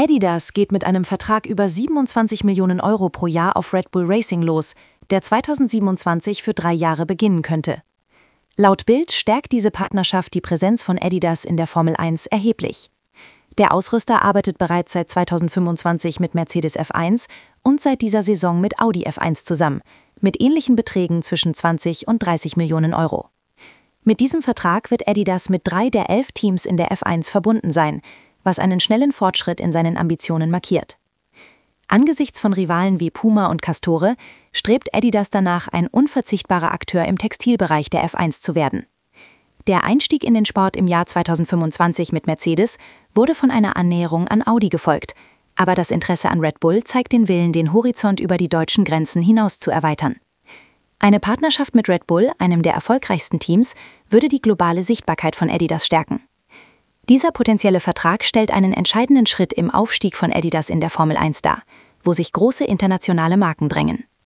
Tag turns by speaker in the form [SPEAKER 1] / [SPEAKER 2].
[SPEAKER 1] Adidas geht mit einem Vertrag über 27 Millionen Euro pro Jahr auf Red Bull Racing los, der 2027 für 3 Jahre beginnen könnte. Laut Bild stärkt diese Partnerschaft die Präsenz von Adidas in der Formel 1 erheblich. Der Ausrüster arbeitet bereits seit 2025 mit Mercedes F1 und seit dieser Saison mit Audi F1 zusammen, mit ähnlichen Beträgen zwischen 20 und 30 Millionen Euro. Mit diesem Vertrag wird Adidas mit 3 der 11 Teams in der F1 verbunden sein, was einen schnellen Fortschritt in seinen Ambitionen markiert. Angesichts von Rivalen wie Puma und Castore strebt Adidas danach, ein unverzichtbarer Akteur im Textilbereich der F1 zu werden. Der Einstieg in den Sport im Jahr 2025 mit Mercedes wurde von einer Annäherung an Audi gefolgt, aber das Interesse an Red Bull zeigt den Willen, den Horizont über die deutschen Grenzen hinaus zu erweitern. Eine Partnerschaft mit Red Bull, einem der erfolgreichsten Teams, würde die globale Sichtbarkeit von Adidas stärken. Dieser potenzielle Vertrag stellt einen entscheidenden Schritt im Aufstieg von Adidas in der Formel 1 dar, wo sich große internationale Marken drängen.